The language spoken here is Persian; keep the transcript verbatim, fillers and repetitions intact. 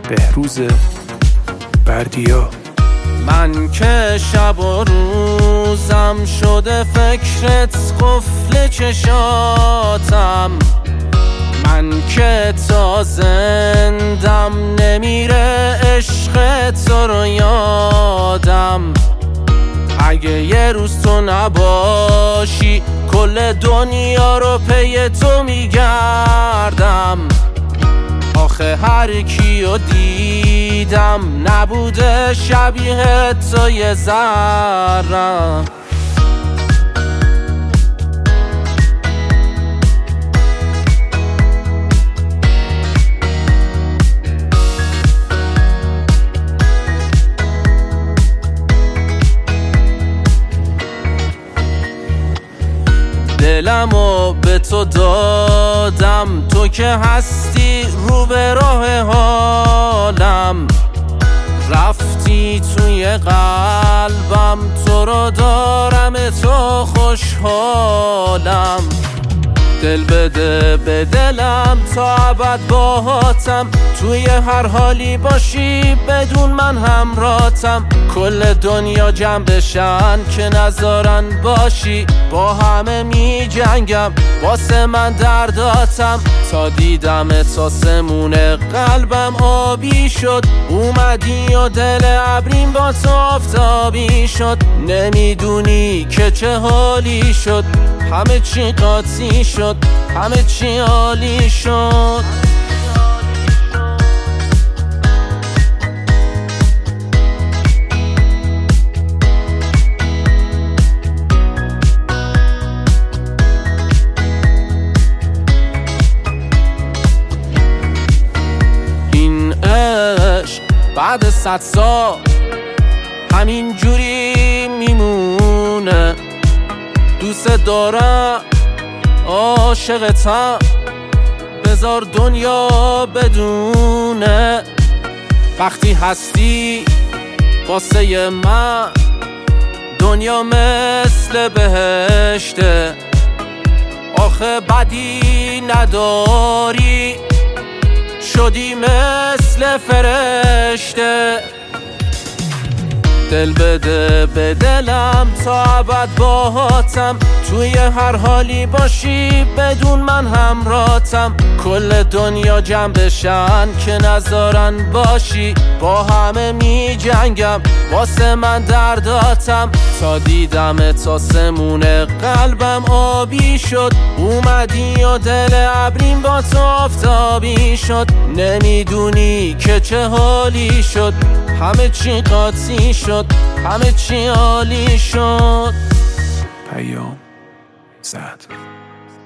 بهروز بردیا. من که شب و روزم شده فکرت قفل چشاتم، من که تا زندم نمیره عشق تو رو یادم. اگه یه روز تو نباشی کل دنیا رو پی تو میگردم. آخه هر کیو دیدم نبوده شبیه تو یه ذره. دلمو به تو دادم، تو که هستی رو به راه حالم. رفتی توی قلبم، تو رو دارم تو خوشحالم. دل بده به دلم تا ابد باهاتم، توی هر حالی باشی بدون من همراهتم. کل دنیا جمع بشن که نذارن باشی، با همه می جنگم واسه من درداتم. تا دیدم آسمون قلبم آبی شد، اومدی و دل ابریم با تو آفتابی شد. نمیدونی که چه حالی شد، همه چی قاطی شد، همه چی عالی شد. این عشق بعد صد سال همین جوری میمونه. دوست دارم، عاشقتم، بذار دنیا بدونه. وقتی هستی واسه من دنیا مثل بهشته. آخه بدی نداری، شدی مثل فرشته. دل بده به دلم تا ابد باهاتم، توی هر حالی باشی بدون من همراهتم. کل دنیا جمع بشن که نذارن باشی، با همه می جنگم واسه من درداتم. تا دیدم آسمون قلبم آبی شد، اومدی و دل ابریم با تو آفتابی شد. نمیدونی که چه حالی شد، همه چی قاطی شد، همه چی عالی شد. پیام زد.